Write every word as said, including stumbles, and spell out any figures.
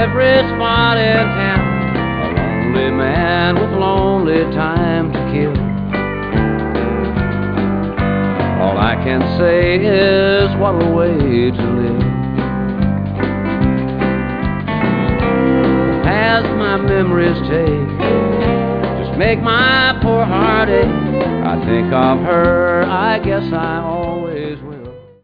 every spot in town. A lonely man with lonely time to kill. All I can say is what a way to live. As my memories take, just make my poor heart ache. I think of her, I guess I ought